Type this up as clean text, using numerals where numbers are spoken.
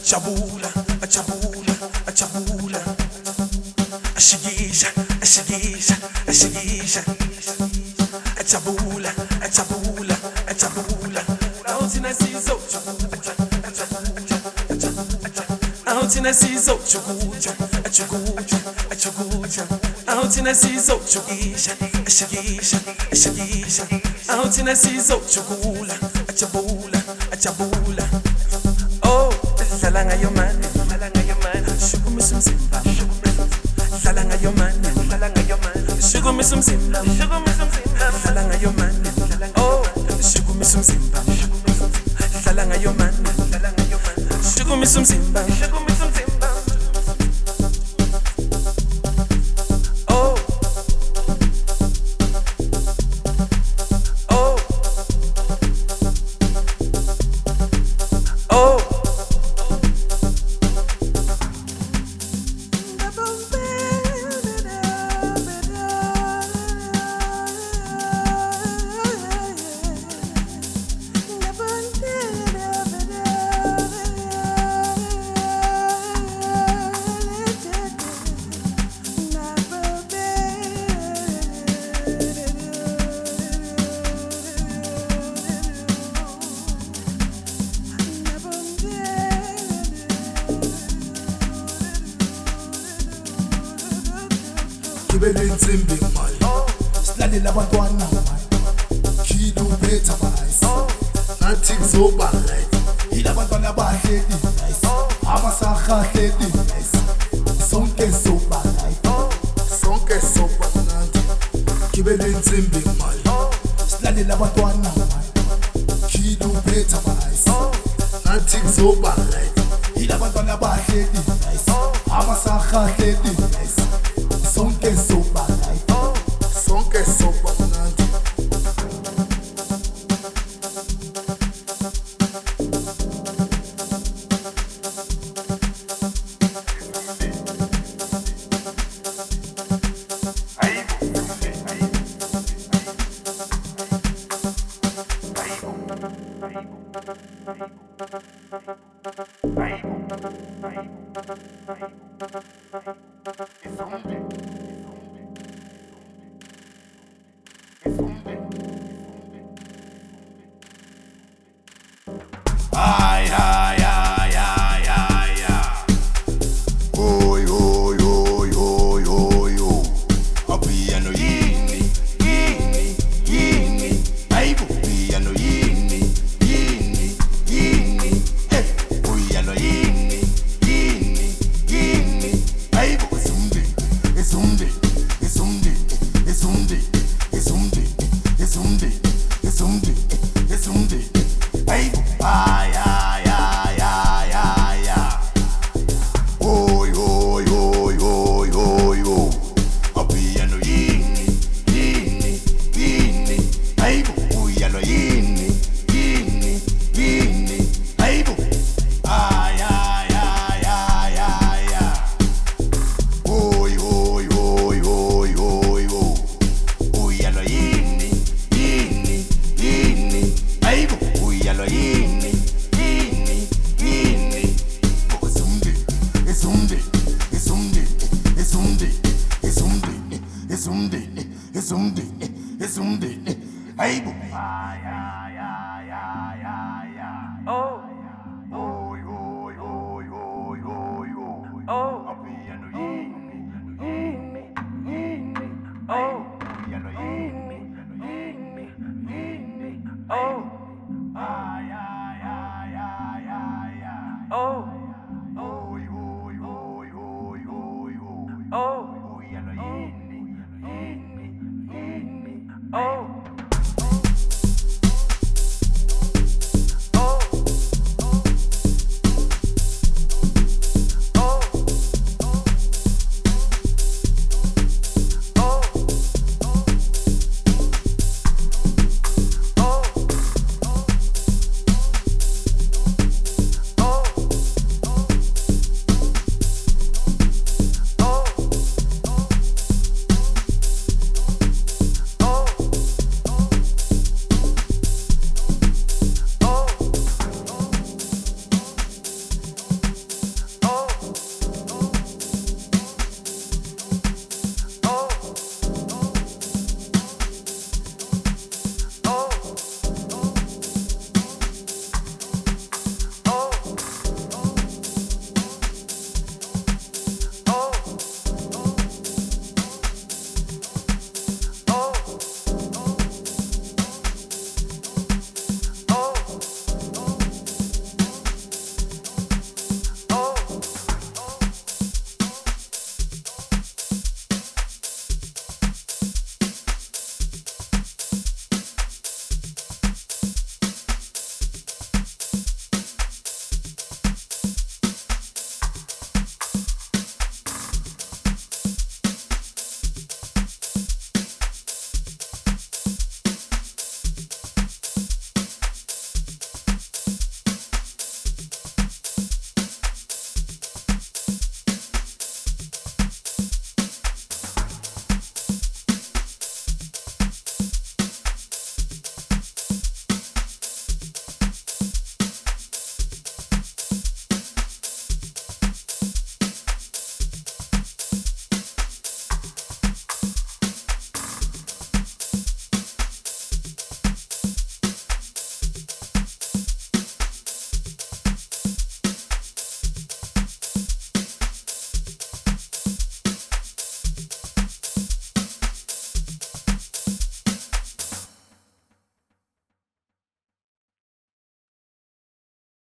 ajabula, ajabula, ajabula, ashikisha, ashikisha, ashikisha, ajabula, ajabula, ajabula. Out in a season, out in a season, chukucha, chukucha, chukucha. Out in a season, chukisha, ashikisha, ashikisha. Out in a season, chukula, ajabula, ajabula. Oh, dlala ngayo mani, dlala ngayo mani. Shukumisa umzimba, dlala ngayo mani, dlala ngayo mani. Shukumisa umzimba, shukumisa umzimba. Dlala ngayo mani, oh, shukumisa umzimba, dlala ngayo mani, dlala ngayo mani. Shukumisa umzimba, shukumisa umzimba. Oh, oh, oh. Kibele nsimbi mali silalela abantwana khidu betha bayisi nathi kuzoba right ilabantwana abahleli amasaha ahleli sonke soba right sonke soba mnandi kibele nsimbi mali silalela abantwana khidu betha bayisi nathi kuzoba right ilabantwana abahleli amasaha ahleli sonke soba right sonke soba mnandi